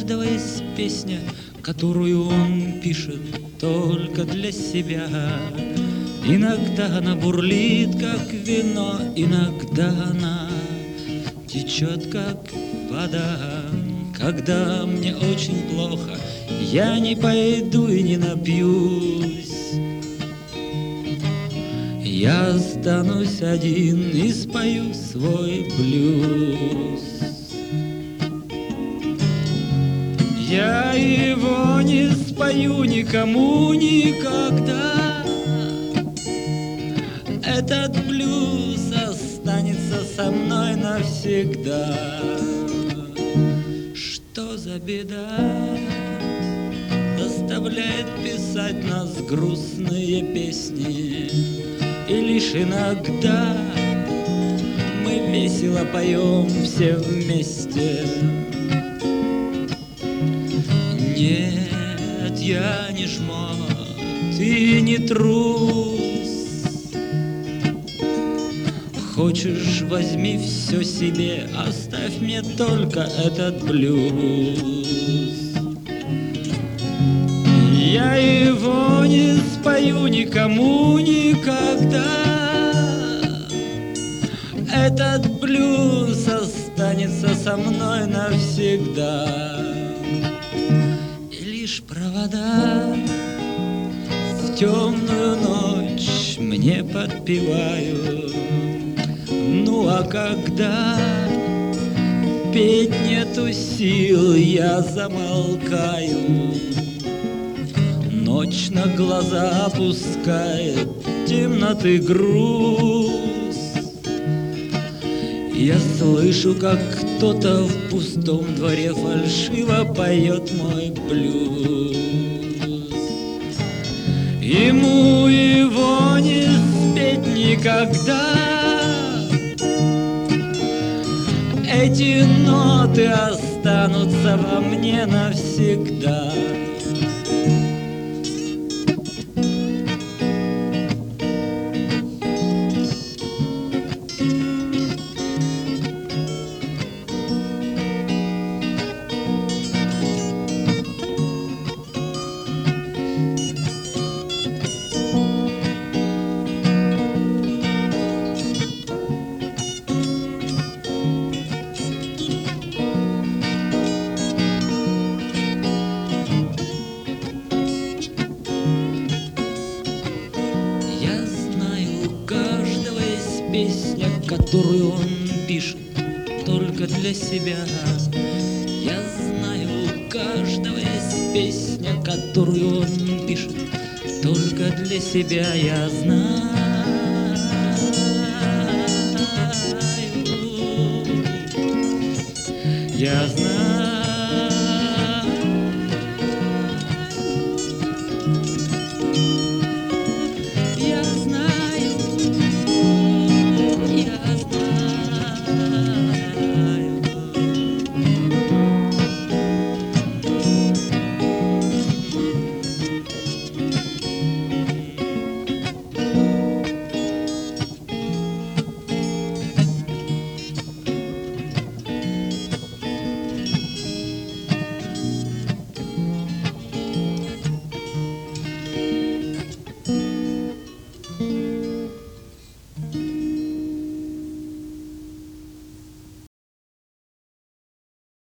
каждого есть песня, которую он пишет только для себя. Иногда она бурлит, как вино, иногда она течет, как вода. Когда мне очень плохо, я не пойду и не напьюсь. Я останусь один и спою свой блюз. Я его не спою никому никогда. Этот блюз останется со мной навсегда. Что за беда заставляет писать нас грустные песни? И лишь иногда мы весело поем все вместе. Нет, я не жмот и не трус. Хочешь, возьми все себе, оставь мне только этот блюз. Я его не спою никому никогда. Этот блюз останется со мной навсегда. И лишь провода в темную ночь мне подпевают. Ну а когда петь нету сил, я замолкаю. Ночь на глаза опускает темноты груз. Я слышу, как кто-то в пустом дворе фальшиво поет мой блюз. Ему его не спеть никогда. Эти ноты останутся во мне навсегда. Песня, которую он пишет только для себя. Я знаю, у каждого есть песня, которую он пишет только для себя. Я знаю, я знаю.